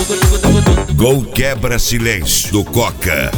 Gol quebra silêncio do Coca.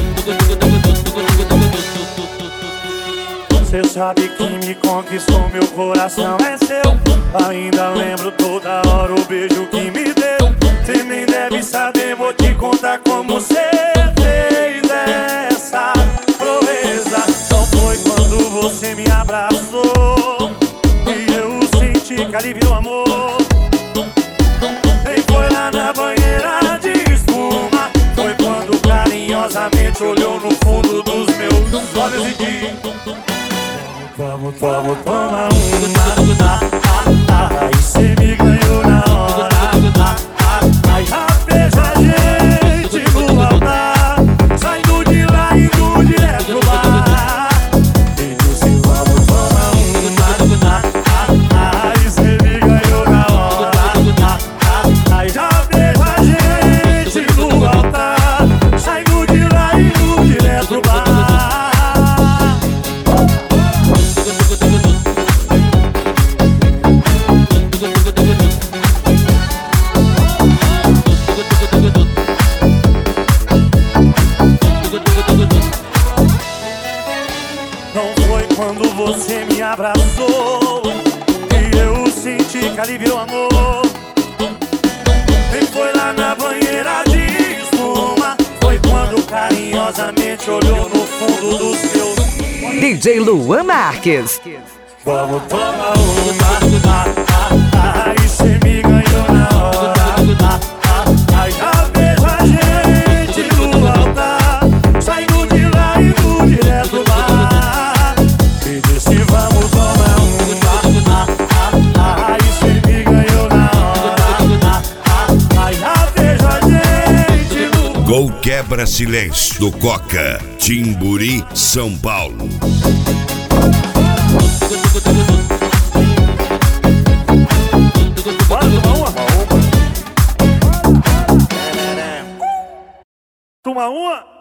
Cê sabe que me conquistou, meu coração é seu. Ainda lembro toda hora o beijo que me deu. Cê nem deve saber, vou te contar como cê fez essa proeza. Só foi quando você me abraçou e eu senti que aliviou o amor. Nem foi lá na banheira de espuma, foi quando carinhosamente olhou no fundo dos meus olhos e disse: Vamos tomar uma. Aí cê me ganhou na hora. Aí já fez a gente no altar, saindo de lá e indo direto pro bar. E disse vamos tomar uma. Aí cê me ganhou na hora. Aí já fez a gente no altar, saindo de lá e indo direto pro bar. Não foi quando você me abraçou e eu senti que aliviou o amor. Nem foi lá na banheira de espuma, foi quando carinhosamente olhou no fundo dos meus. DJ Luan Marques. Vamos tomar uma. Aí cê me ganhou na hora. Aí já vejo a gente no altar, saindo de lá e indo direto pro bar. E disse vamos tomar uma. Aí cê me ganhou na hora. Aí já vejo a gente no... Gol quebra silêncio do Coca. Timburi, São Paulo. Bora tomar uma? Toma uma?